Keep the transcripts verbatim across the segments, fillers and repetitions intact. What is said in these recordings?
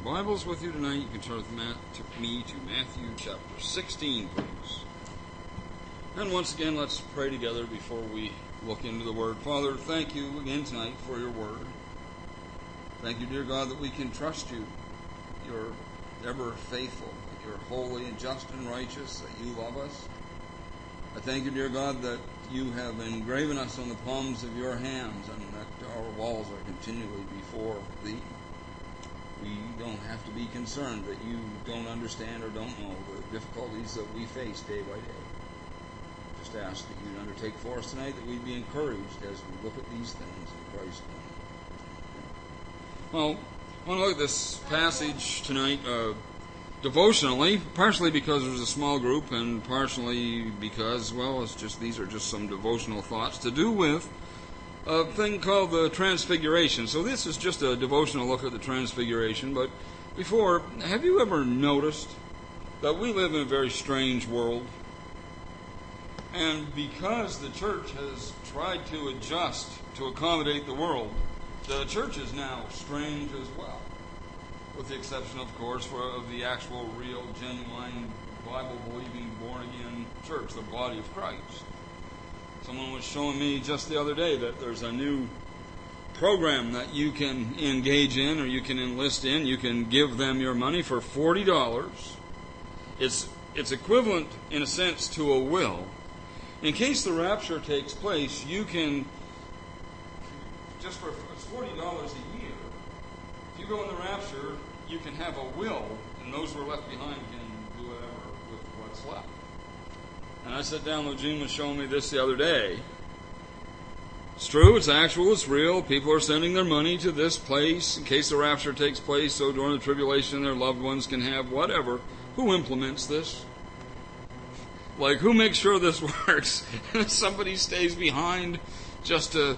Bibles with you tonight, you can turn with me to Matthew chapter sixteen, please. And once again, let's pray together before we look into the Word. Father, thank you again tonight for your Word. Thank you, dear God, that we can trust you. You're ever faithful, that you're holy and just and righteous, that you love us. I thank you, dear God, that you have engraven us on the palms of your hands and that our walls are continually before thee. We don't have to be concerned that you don't understand or don't know the difficulties that we face day by day. Just ask that you'd undertake for us tonight, that we'd be encouraged as we look at these things in Christ's name. Well, I want to look at this passage tonight uh, devotionally, partially because there's a small group and partially because, well, it's just these are just some devotional thoughts to do with a thing called the Transfiguration. So this is just a devotional look at the Transfiguration. But before, have you ever noticed that we live in a very strange world? And because the church has tried to adjust to accommodate the world, the church is now strange as well. With the exception, of course, for, of the actual, real, genuine, Bible-believing, born-again church, the body of Christ. Someone was showing me just the other day that there's a new program that you can engage in or you can enlist in. You can give them your money for forty dollars. It's, it's equivalent, in a sense, to a will. In case the rapture takes place, you can, just for it's forty dollars a year, if you go in the rapture, you can have a will, and those who are left behind can do whatever with what's left. And I sat down, Eugene was showing me this the other day. It's true, it's actual, it's real. People are sending their money to this place in case the rapture takes place, so during the tribulation their loved ones can have whatever. Who implements this? Like, who makes sure this works? Somebody stays behind just to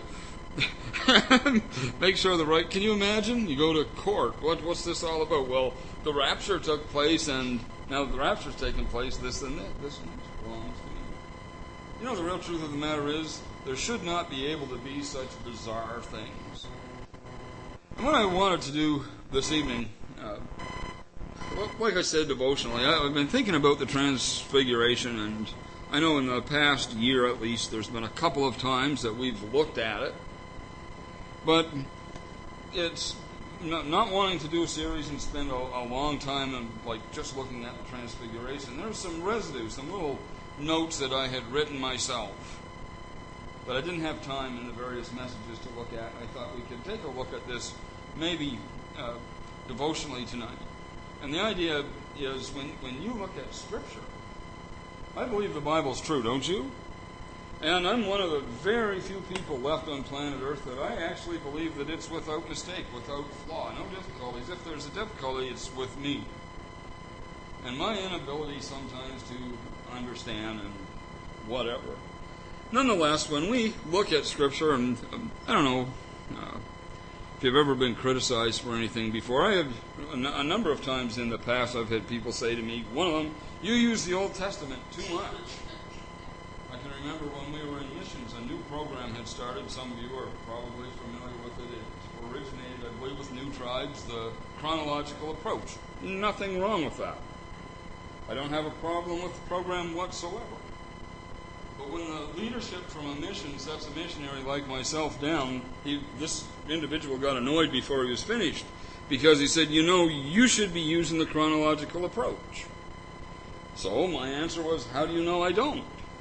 make sure the right... Can you imagine? You go to court. What, what's this all about? Well, the rapture took place, and now that the rapture's taken place, this and that, this and that belongs to me. You know, the real truth of the matter is, there should not be able to be such bizarre things. And what I wanted to do this evening... Uh, Well, like I said, devotionally, I've been thinking about the Transfiguration, and I know in the past year at least, there's been a couple of times that we've looked at it. But it's not, not wanting to do a series and spend a, a long time and like just looking at the Transfiguration. There's some residue, some little notes that I had written myself, but I didn't have time in the various messages to look at. I thought we could take a look at this maybe uh, devotionally tonight. And the idea is, when, when you look at Scripture, I believe the Bible's true, don't you? And I'm one of the very few people left on planet Earth that I actually believe that it's without mistake, without flaw, no difficulties. If there's a difficulty, it's with me. And my inability sometimes to understand and whatever. Nonetheless, when we look at Scripture, and um, I don't know... Uh, If you've ever been criticized for anything before, I have a number of times in the past I've had people say to me, one of them, you use the Old Testament too much. I can remember when we were in missions, a new program had started. Some of you are probably familiar with it. It originated, I believe, with New Tribes, the chronological approach. Nothing wrong with that. I don't have a problem with the program whatsoever. But when the leadership from a mission sets a missionary like myself down, he, this individual got annoyed before he was finished because he said, you know, you should be using the chronological approach. So my answer was, how do you know I don't?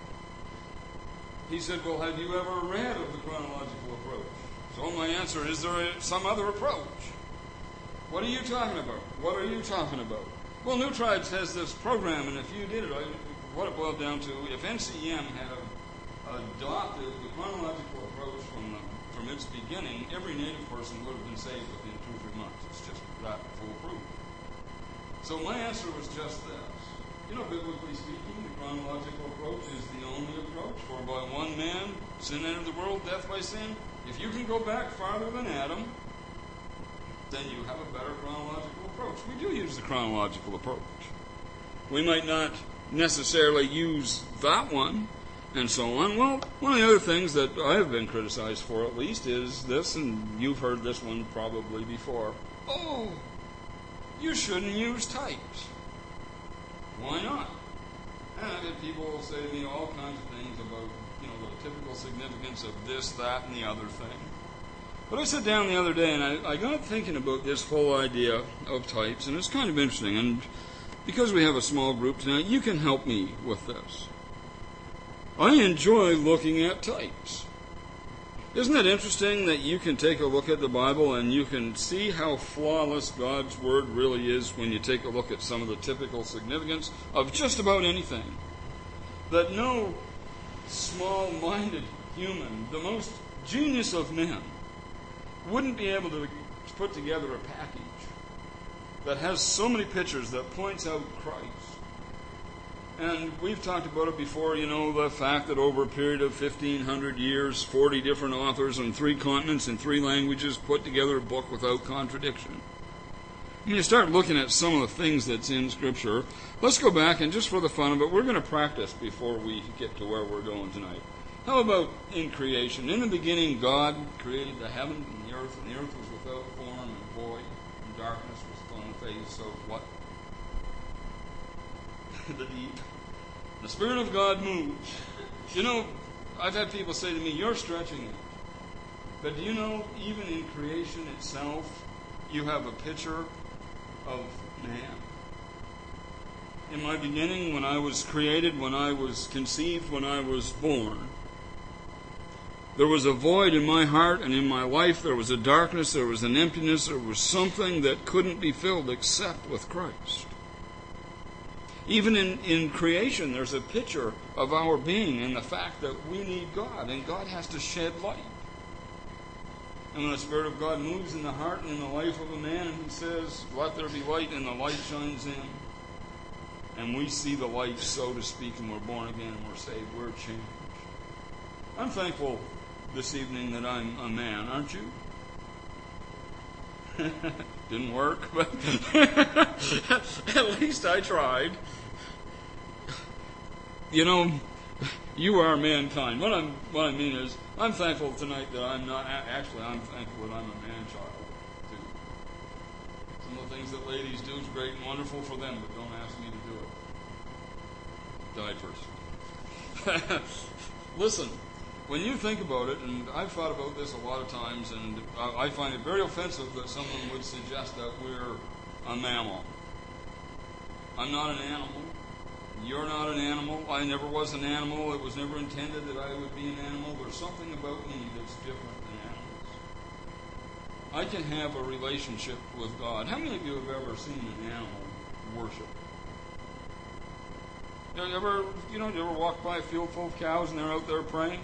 He said, well, have you ever read of the chronological approach? So my answer is, is there some other approach? What are you talking about? What are you talking about? Well, New Tribes has this program, and if you did it, I... What it boiled down to, if N C M had adopted the chronological approach from the, from its beginning, every native person would have been saved within two or three months. It's just that foolproof. So my answer was just this. You know, biblically speaking, the chronological approach is the only approach. For by one man, sin entered the world, death by sin. If you can go back farther than Adam, then you have a better chronological approach. We do use the chronological approach. We might not necessarily use that one, and so on. Well, one of the other things that I have been criticized for, at least, is this, and you've heard this one probably before. Oh, you shouldn't use types. Why not? And I've had people say to me all kinds of things about, you know, the typical significance of this, that, and the other thing. But I sat down the other day and I, I got thinking about this whole idea of types, and it's kind of interesting. And because we have a small group tonight, you can help me with this. I enjoy looking at types. Isn't it interesting that you can take a look at the Bible and you can see how flawless God's Word really is when you take a look at some of the typical significance of just about anything? That no small-minded human, the most genius of men, wouldn't be able to put together a package that has so many pictures that points out Christ. And we've talked about it before, you know, the fact that over a period of fifteen hundred years, forty different authors on three continents in three languages put together a book without contradiction. When you start looking at some of the things that's in Scripture, let's go back and just for the fun of it, we're going to practice before we get to where we're going tonight. How about in creation? In the beginning, God created the heaven and the earth, and the earth was without form and void, and darkness was on the face of what? The deep. The Spirit of God moves. You know, I've had people say to me, you're stretching it. But do you know, even in creation itself, you have a picture of man. In my beginning, when I was created, when I was conceived, when I was born, there was a void in my heart and in my life. There was a darkness, there was an emptiness, there was something that couldn't be filled except with Christ. Even in, in creation, there's a picture of our being and the fact that we need God, and God has to shed light. And when the Spirit of God moves in the heart and in the life of a man, and He says, let there be light, and the light shines in, and we see the light, so to speak, and we're born again, and we're saved, we're changed. I'm thankful this evening that I'm a man, aren't you? Didn't work, but at least I tried. You know, you are mankind. What I'm, what I mean is, I'm thankful tonight that I'm not. Actually, I'm thankful that I'm a man-child too. Some of the things that ladies do is great and wonderful for them, but don't ask me to do it. Diapers. Listen. When you think about it, and I've thought about this a lot of times, and I find it very offensive that someone would suggest that we're a mammal. I'm not an animal. You're not an animal. I never was an animal. It was never intended that I would be an animal. There's something about me that's different than animals. I can have a relationship with God. How many of you have ever seen an animal worship? You ever, you know, you ever walk by a field full of cows and they're out there praying?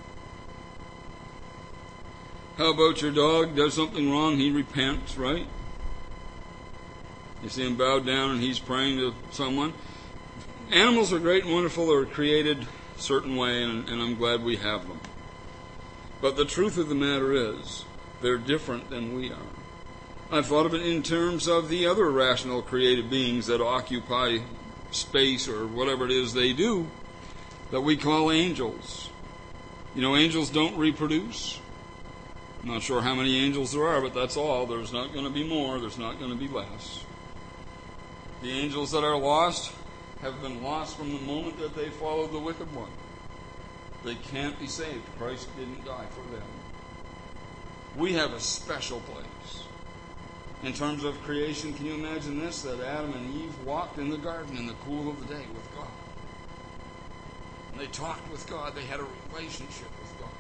How about your dog does something wrong, he repents, right? You see him bowed down and he's praying to someone. Animals are great and wonderful. They're created a certain way, and, and I'm glad we have them. But the truth of the matter is, they're different than we are. I've thought of it in terms of the other rational created beings that occupy space or whatever it is they do, that we call angels. You know, angels don't reproduce. I'm not sure how many angels there are, but that's all. There's not going to be more. There's not going to be less. The angels that are lost have been lost from the moment that they followed the wicked one. They can't be saved. Christ didn't die for them. We have a special place. In terms of creation, can you imagine this? That Adam and Eve walked in the garden in the cool of the day with God. And they talked with God. They had a relationship with God.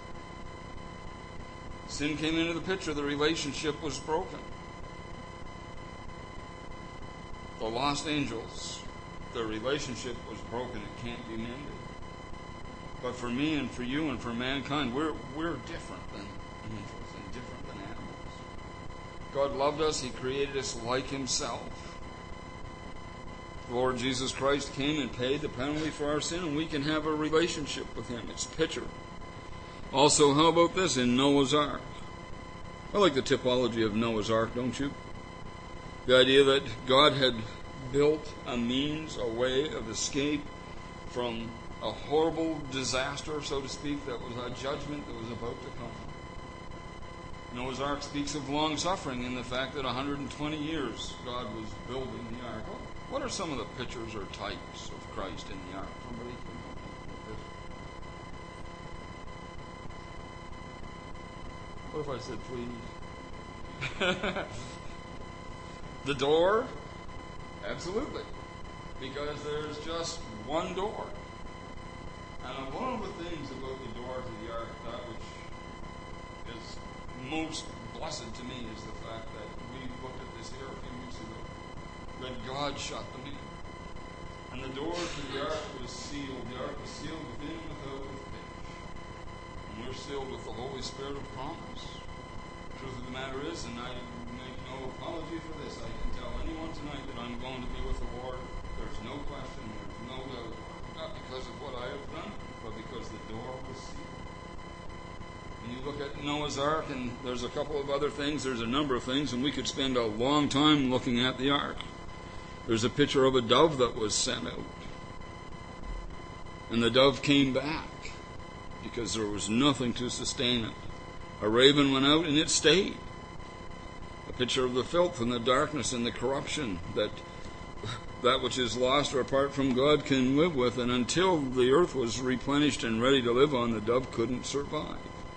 Sin came into the picture. The relationship was broken. The lost angels, their relationship was broken. It can't be mended. But for me and for you and for mankind, we're we're different than angels and different than animals. God loved us. He created us like Himself. The Lord Jesus Christ came and paid the penalty for our sin, and we can have a relationship with Him. It's a picture. Also, how about this in Noah's Ark? I like the typology of Noah's Ark, don't you? The idea that God had built a means, a way of escape from a horrible disaster, so to speak, that was a judgment that was about to come. Noah's Ark speaks of long suffering in the fact that one hundred twenty years God was building the ark. What are some of the pictures or types of Christ in the ark? Somebody can help me with this. What if I said please? The door? Absolutely. Because there's just one door. And one of the things about the door to the ark, that which is most blessed to me, is the fact that we looked at this here a few weeks ago, that God shut them in. And the door to the ark was sealed. The ark was sealed within and without with pitch. And we're sealed with the Holy Spirit of promise. The truth of the matter is, and I make no apology for this, I can tell anyone tonight that I'm going to be with the Lord. There's no question, there's no doubt. Not because of what I have done, but because the door was sealed. And you look at Noah's Ark, and there's a couple of other things. There's a number of things, and we could spend a long time looking at the ark. There's a picture of a dove that was sent out. And the dove came back because there was nothing to sustain it. A raven went out, and it stayed. A picture of the filth and the darkness and the corruption that that which is lost or apart from God can live with, and until the earth was replenished and ready to live on, the dove couldn't survive.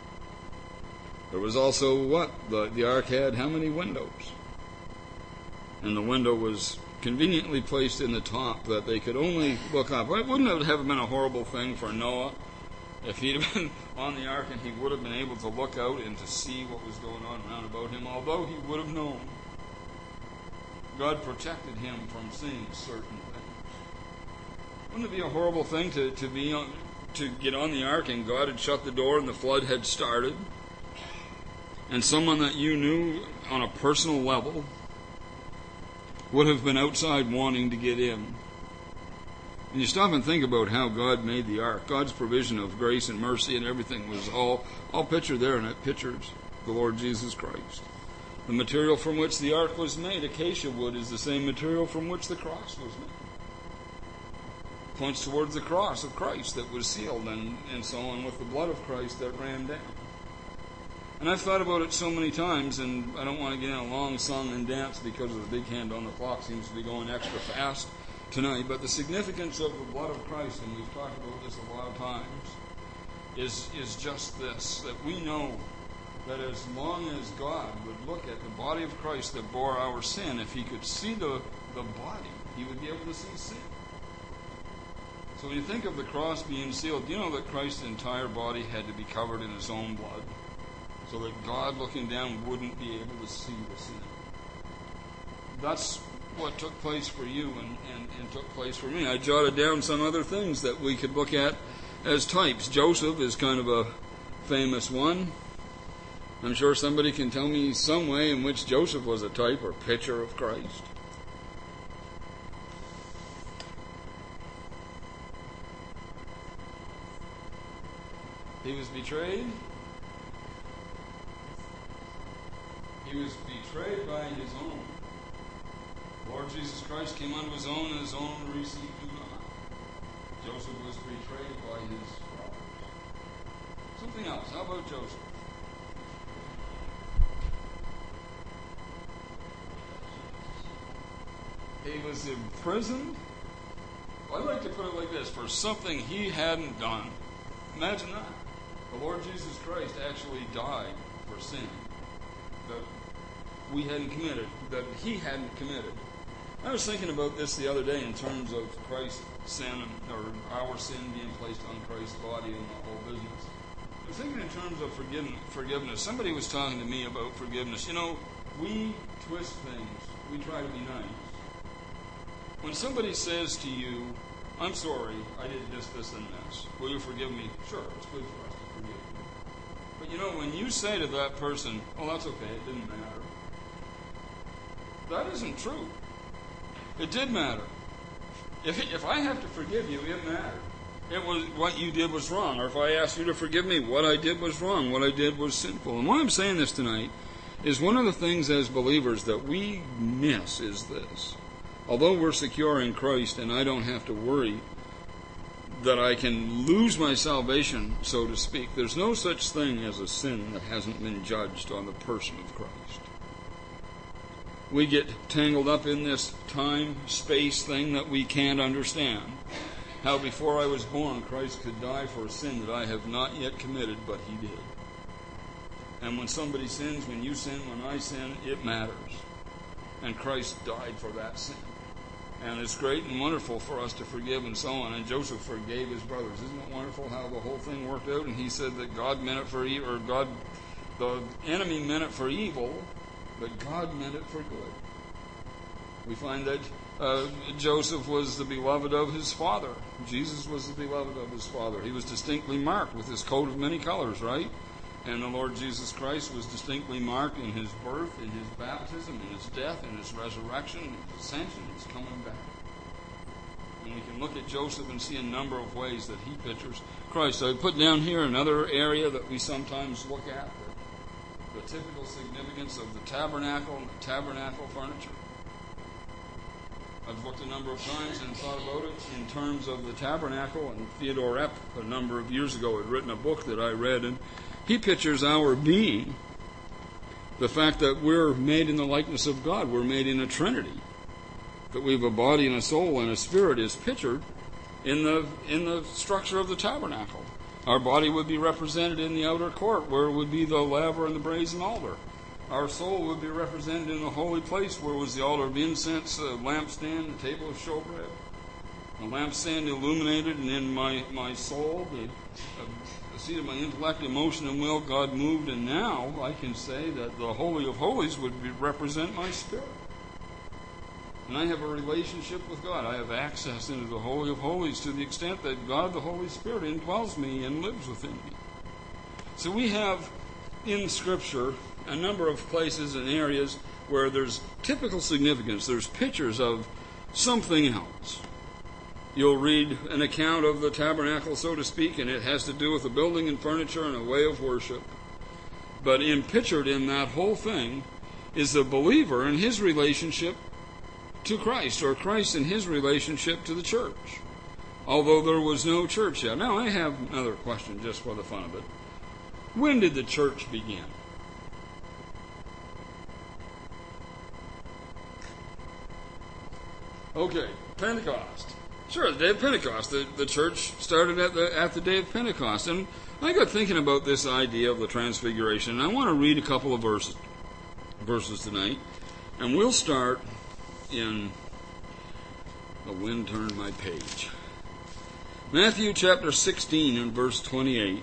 There was also what? The, the ark had how many windows? And the window was conveniently placed in the top that they could only look up. Wouldn't it have been a horrible thing for Noah if he'd have been on the ark and he would have been able to look out and to see what was going on round about him, although he would have known? God protected him from seeing certain things. Wouldn't it be a horrible thing to, to be on, to get on the ark and God had shut the door and the flood had started, and someone that you knew on a personal level would have been outside wanting to get in? And you stop and think about how God made the ark. God's provision of grace and mercy and everything was all, all pictured there, and it pictures the Lord Jesus Christ. The material from which the ark was made, acacia wood, is the same material from which the cross was made. Points towards the cross of Christ that was sealed, and, and so on, with the blood of Christ that ran down. And I've thought about it so many times, and I don't want to get in a long song and dance because the big hand on the clock seems to be going extra fast tonight. But the significance of the blood of Christ, and we've talked about this a lot of times, is, is just this, that we know that as long as God would look at the body of Christ that bore our sin, if he could see the, the body, he would be able to see sin. So when you think of the cross being sealed, do you know that Christ's entire body had to be covered in his own blood, so that God looking down wouldn't be able to see the sin? That's what took place for you and, and, and took place for me. I jotted down some other things that we could look at as types. Joseph is kind of a famous one. I'm sure somebody can tell me some way in which Joseph was a type or picture of Christ. He was betrayed. He was betrayed by his own. Lord Jesus Christ came unto his own, and his own received him not. Joseph was betrayed by his brothers. Something else. How about Joseph? He was imprisoned. Well, I'd like to put it like this: for something he hadn't done. Imagine that. The Lord Jesus Christ actually died for sin that we hadn't committed, that he hadn't committed. I was thinking about this the other day in terms of Christ's sin, or our sin being placed on Christ's body and the whole business. I was thinking in terms of forgiveness. Somebody was talking to me about forgiveness. You know, we twist things. We try to be nice. When somebody says to you, I'm sorry, I did this, this, and this. Will you forgive me? Sure, it's good for us to forgive you. But you know, when you say to that person, oh, that's okay, it didn't matter. That isn't true. It did matter. If if I have to forgive you, it mattered. It was what you did was wrong. Or if I asked you to forgive me, what I did was wrong. What I did was sinful. And why I'm saying this tonight is one of the things as believers that we miss is this. Although we're secure in Christ and I don't have to worry that I can lose my salvation, so to speak. There's no such thing as a sin that hasn't been judged on the person of Christ. We get tangled up in this time-space thing that we can't understand. How before I was born, Christ could die for a sin that I have not yet committed, but He did. And when somebody sins, when you sin, when I sin, it matters. And Christ died for that sin. And it's great and wonderful for us to forgive and so on. And Joseph forgave his brothers. Isn't it wonderful how the whole thing worked out? And he said that God meant it for evil, or God, the enemy meant it for evil, but God meant it for good. We find that uh, Joseph was the beloved of his father. Jesus was the beloved of his father. He was distinctly marked with his coat of many colors, right? And the Lord Jesus Christ was distinctly marked in His birth, in His baptism, in His death, in His resurrection, in His ascension, His coming back. And we can look at Joseph and see a number of ways that he pictures Christ. So I put down here another area that we sometimes look at, the, the typical significance of the tabernacle and the tabernacle furniture. I've looked a number of times and thought about it in terms of the tabernacle, and Theodore Epp, a number of years ago, had written a book that I read, and he pictures our being, the fact that we're made in the likeness of God. We're made in a Trinity. That we have a body and a soul and a spirit is pictured in the in the structure of the tabernacle. Our body would be represented in the outer court, where would be the laver and the brazen altar. Our soul would be represented in the holy place, where was the altar of incense, a lampstand, the table of showbread. A lampstand illuminated, and in my, my soul, the, uh, the seat of my intellect, emotion, and will, God moved, and now I can say that the Holy of Holies would be, represent my spirit. And I have a relationship with God. I have access into the Holy of Holies to the extent that God, the Holy Spirit, indwells me and lives within me. So we have in Scripture a number of places and areas where there's typical significance. There's pictures of something else. You'll read an account of the tabernacle, so to speak, and it has to do with the building and furniture and a way of worship. But in, pictured in that whole thing is the believer and his relationship to Christ, or Christ and his relationship to the church, although there was no church yet. Now, I have another question just for the fun of it. When did the church begin? Okay, Pentecost. Sure, the day of Pentecost. The, the church started at the at the day of Pentecost. And I got thinking about this idea of the transfiguration, and I want to read a couple of verses, verses tonight. And we'll start in... The wind turned my page. Matthew chapter sixteen and verse twenty-eight.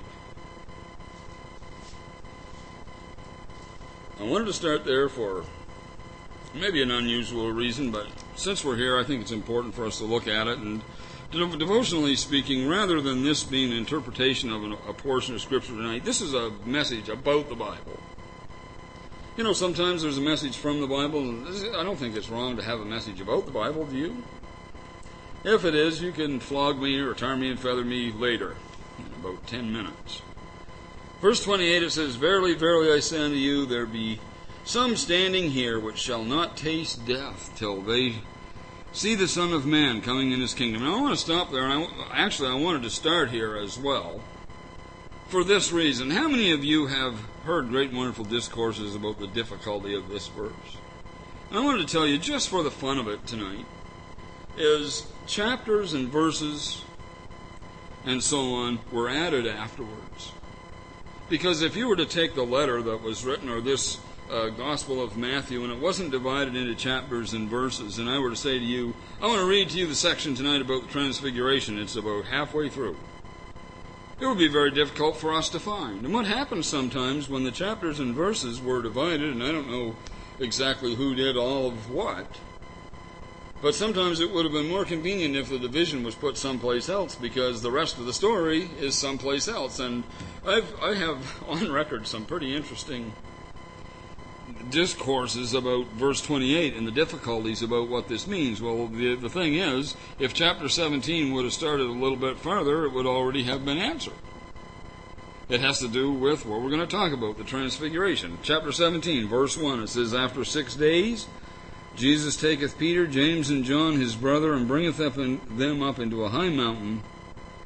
I wanted to start there for maybe an unusual reason, but since we're here, I think it's important for us to look at it. And devotionally speaking, rather than this being an interpretation of a portion of Scripture tonight, this is a message about the Bible. You know, sometimes there's a message from the Bible, and I don't think it's wrong to have a message about the Bible, do you? If it is, you can flog me or tar me and feather me later, in about ten minutes. Verse twenty-eight, it says, Verily, verily, I say unto you, there be some standing here which shall not taste death till they see the Son of Man coming in His kingdom. Now, I want to stop there. I, actually, I wanted to start here as well for this reason. How many of you have heard great and wonderful discourses about the difficulty of this verse? And I wanted to tell you, just for the fun of it tonight, is chapters and verses and so on were added afterwards. Because if you were to take the letter that was written, or this uh, Gospel of Matthew, and it wasn't divided into chapters and verses, and I were to say to you, I want to read to you the section tonight about the Transfiguration, it's about halfway through, it would be very difficult for us to find. And what happens sometimes when the chapters and verses were divided, and I don't know exactly who did all of what, but sometimes it would have been more convenient if the division was put someplace else, because the rest of the story is someplace else. And I've, I have on record some pretty interesting discourses about verse twenty-eight and the difficulties about what this means. Well, the, the thing is, if chapter seventeen would have started a little bit farther, it would already have been answered. It has to do with what we're going to talk about, the Transfiguration. Chapter seventeen, verse one, it says, After six days Jesus taketh Peter, James, and John his brother, and bringeth up in, them up into a high mountain,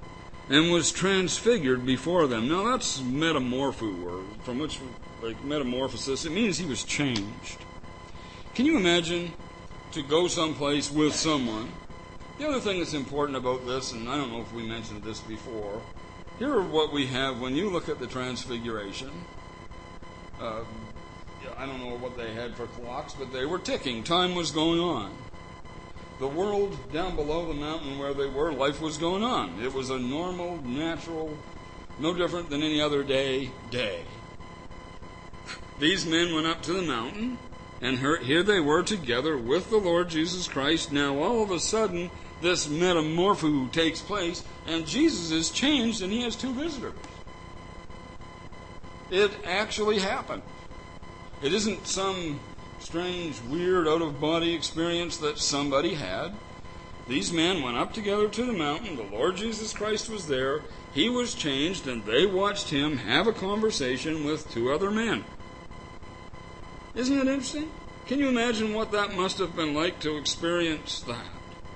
and was transfigured before them. Now that's metamorpho word, from which, like metamorphosis, it means he was changed. Can you imagine to go someplace with someone? The other thing that's important about this, and I don't know if we mentioned this before, here are what we have when you look at the Transfiguration. Uh, I don't know what they had for clocks, but they were ticking. Time was going on. The world down below the mountain where they were, life was going on. It was a normal, natural, no different than any other day, day. These men went up to the mountain, and here they were together with the Lord Jesus Christ. Now all of a sudden, this metamorpho takes place, and Jesus is changed, and he has two visitors. It actually happened. It isn't some strange, weird, out-of-body experience that somebody had. These men went up together to the mountain. The Lord Jesus Christ was there. He was changed, and they watched him have a conversation with two other men. Isn't it interesting? Can you imagine what that must have been like to experience that?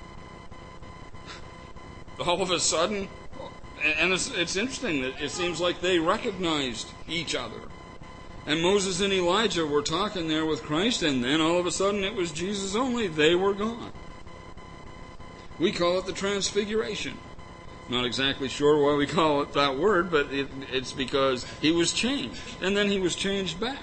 All of a sudden, and it's, it's interesting that it seems like they recognized each other. And Moses and Elijah were talking there with Christ, and then all of a sudden it was Jesus only. They were gone. We call it the Transfiguration. Not exactly sure why we call it that word, but it, it's because he was changed, and then he was changed back.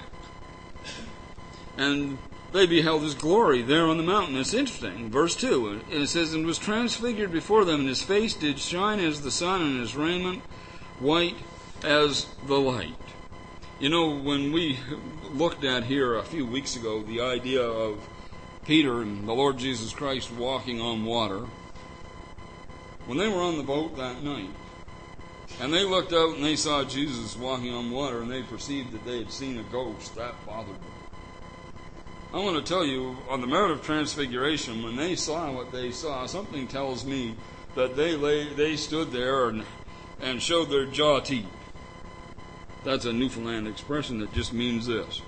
And they beheld his glory there on the mountain. It's interesting. Verse two, and it says, and was transfigured before them, and his face did shine as the sun, and his raiment white as the light. You know, when we looked at here a few weeks ago, the idea of Peter and the Lord Jesus Christ walking on water, when they were on the boat that night, and they looked out and they saw Jesus walking on water, and they perceived that they had seen a ghost, that bothered them. I want to tell you, on the Mount of Transfiguration, when they saw what they saw, something tells me that they lay, they stood there and, and showed their jaw teeth. That's a Newfoundland expression that just means this.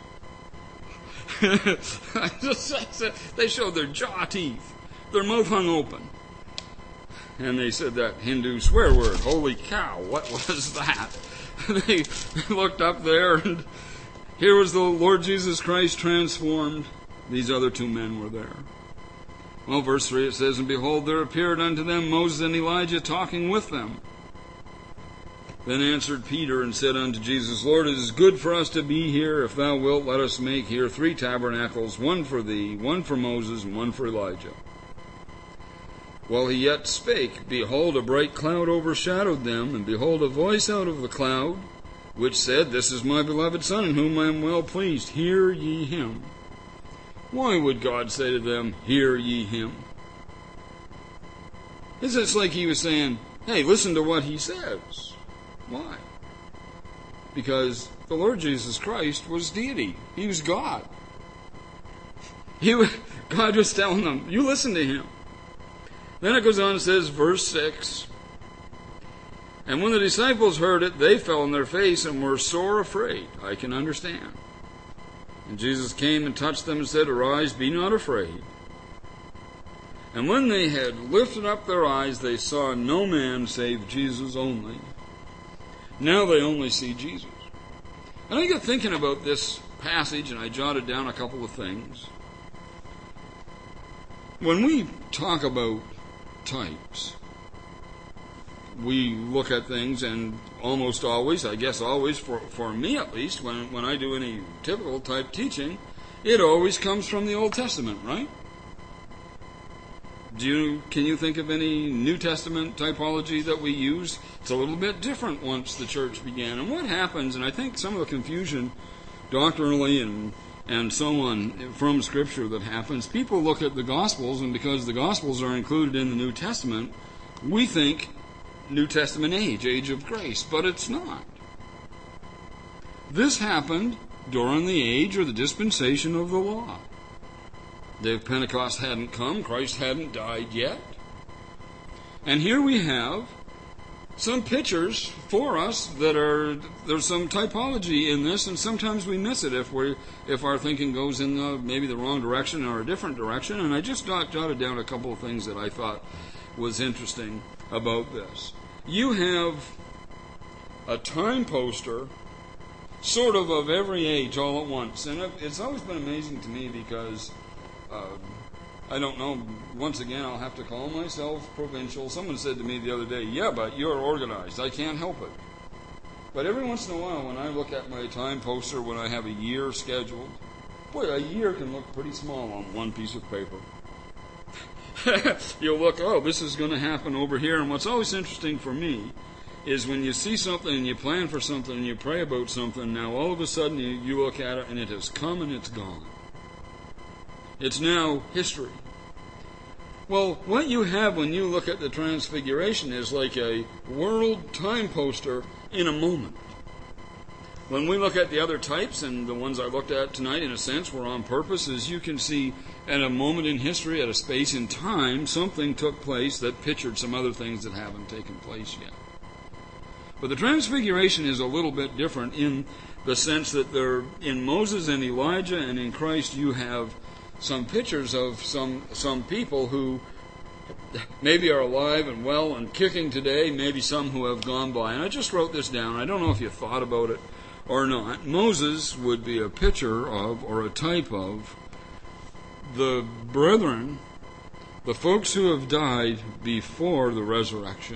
They showed their jaw teeth. Their mouth hung open. And they said that Hindu swear word, holy cow, what was that? They looked up there, and here was the Lord Jesus Christ transformed. These other two men were there. Well, verse three, it says, and behold, there appeared unto them Moses and Elijah talking with them. Then answered Peter and said unto Jesus, Lord, it is good for us to be here. If thou wilt, let us make here three tabernacles, one for thee, one for Moses, and one for Elijah. While he yet spake, behold, a bright cloud overshadowed them, and behold, a voice out of the cloud, which said, This is my beloved Son, in whom I am well pleased. Hear ye him. Why would God say to them, Hear ye him? It's just like he was saying, hey, listen to what he says. Why? Because the Lord Jesus Christ was deity. He was God. He was, God was telling them, you listen to him. Then it goes on and says, verse six, and when the disciples heard it, they fell on their face and were sore afraid. I can understand. And Jesus came and touched them and said, Arise, be not afraid. And when they had lifted up their eyes, they saw no man save Jesus only. Now they only see Jesus. And I got thinking about this passage, and I jotted down a couple of things. When we talk about types, we look at things, and almost always, I guess always, for, for me at least, when, when I do any typical type teaching, it always comes from the Old Testament, right? Do you, can you think of any New Testament typology that we use? It's a little bit different once the church began. And what happens, and I think some of the confusion doctrinally and and so on from Scripture that happens, people look at the Gospels, and because the Gospels are included in the New Testament, we think New Testament age, age of grace, but it's not. This happened during the age or the dispensation of the law. The day of Pentecost hadn't come, Christ hadn't died yet. And here we have some pictures for us that are, there's some typology in this, and sometimes we miss it if we if our thinking goes in the, maybe the wrong direction or a different direction. And I just jotted down a couple of things that I thought was interesting about this. you have a time poster sort of of every age all at once. And it's always been amazing to me because, uh, I don't know, once again, I'll have to call myself provincial. Someone said to me the other day, yeah, but you're organized. I can't help it. But every once in a while, when I look at my time poster, when I have a year scheduled, boy, a year can look pretty small on one piece of paper. You'll look, oh, this is going to happen over here. And what's always interesting for me is when you see something and you plan for something and you pray about something, now all of a sudden you, you look at it and it has come and it's gone. It's now history. Well, what you have when you look at the Transfiguration is like a world time poster in a moment. When we look at the other types, and the ones I looked at tonight, in a sense, were on purpose, as you can see, at a moment in history, at a space in time, something took place that pictured some other things that haven't taken place yet. But the Transfiguration is a little bit different in the sense that there, in Moses and Elijah and in Christ, you have some pictures of some some people who maybe are alive and well and kicking today, maybe some who have gone by. And I just wrote this down. I don't know if you thought about it or not. Moses would be a picture of, or a type of, the brethren, the folks who have died before the resurrection.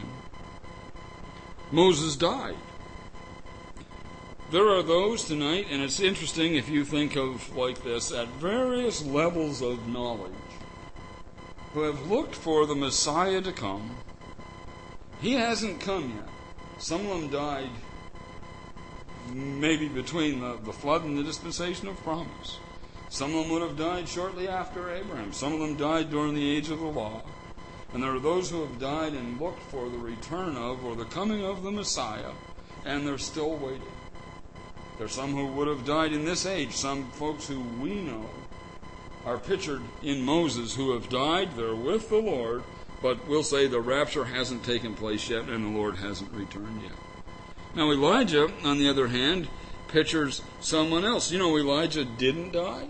Moses died. There are those tonight, and it's interesting if you think of like this, at various levels of knowledge, who have looked for the Messiah to come. He hasn't come yet. Some of them died maybe between the, the flood and the dispensation of promise. Some of them would have died shortly after Abraham. Some of them died during the age of the law. And there are those who have died and looked for the return of or the coming of the Messiah, and they're still waiting. There are some who would have died in this age. Some folks who we know are pictured in Moses who have died. They're with the Lord, but we'll say the rapture hasn't taken place yet and the Lord hasn't returned yet. Now Elijah, on the other hand, pictures someone else. You know, Elijah didn't die.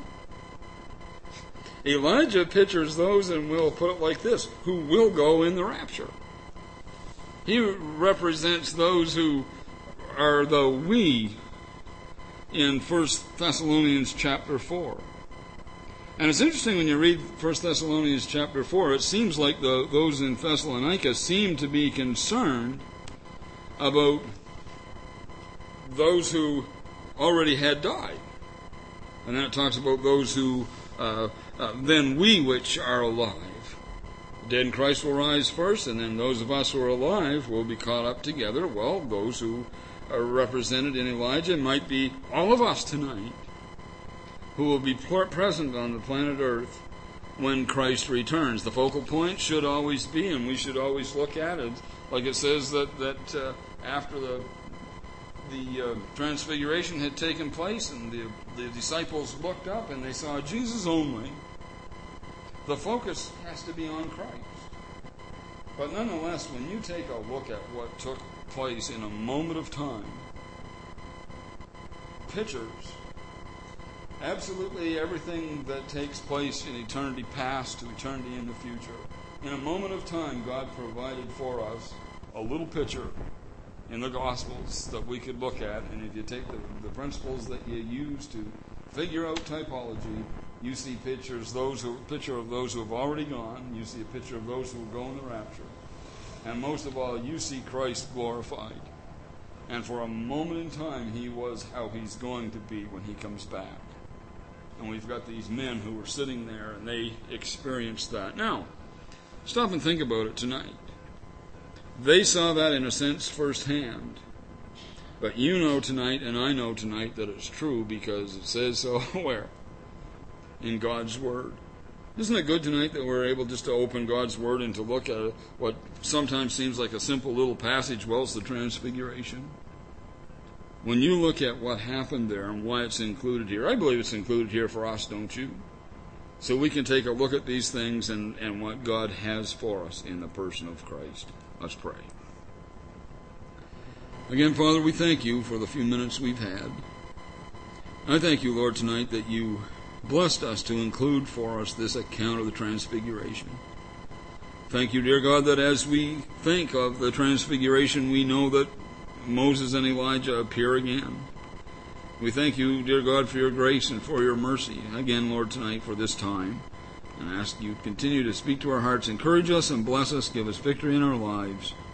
Elijah pictures those, and we'll put it like this, who will go in the rapture. He represents those who are the we in First Thessalonians chapter four. And it's interesting when you read First Thessalonians chapter four, it seems like the, those in Thessalonica seem to be concerned about those who already had died. And then it talks about those who, uh, uh, then we which are alive. The dead in Christ will rise first, and then those of us who are alive will be caught up together. Well, those who are represented in Elijah might be all of us tonight, who will be present on the planet Earth when Christ returns. The focal point should always be, and we should always look at it, like it says that, that uh, after the the uh, Transfiguration had taken place and the, the disciples looked up and they saw Jesus only, the focus has to be on Christ. But nonetheless, when you take a look at what took place in a moment of time, pictures absolutely everything that takes place in eternity past to eternity in the future. In a moment of time, God provided for us a little picture in the Gospels that we could look at, and if you take the, the principles that you use to figure out typology, you see pictures, those who, picture of those who have already gone, you see a picture of those who will go in the rapture, and most of all, you see Christ glorified. And for a moment in time, he was how he's going to be when he comes back. And we've got these men who were sitting there, and they experienced that. Now, stop and think about it tonight. They saw that in a sense firsthand. But you know tonight, and I know tonight, that it's true because it says so where? In God's Word. Isn't it good tonight that we're able just to open God's Word and to look at what sometimes seems like a simple little passage? Well, it's the Transfiguration. When you look at what happened there and why it's included here, I believe it's included here for us, don't you? So we can take a look at these things and, and what God has for us in the person of Christ. Let's pray. Again, Father, we thank you for the few minutes we've had. I thank you, Lord, tonight that you blessed us to include for us this account of the Transfiguration. Thank you, dear God, that as we think of the transfiguration, we know that Moses and Elijah appear again. We thank you, dear God, for your grace and for your mercy, again, Lord, tonight for this time, and ask you to continue to speak to our hearts, encourage us and bless us, give us victory in our lives.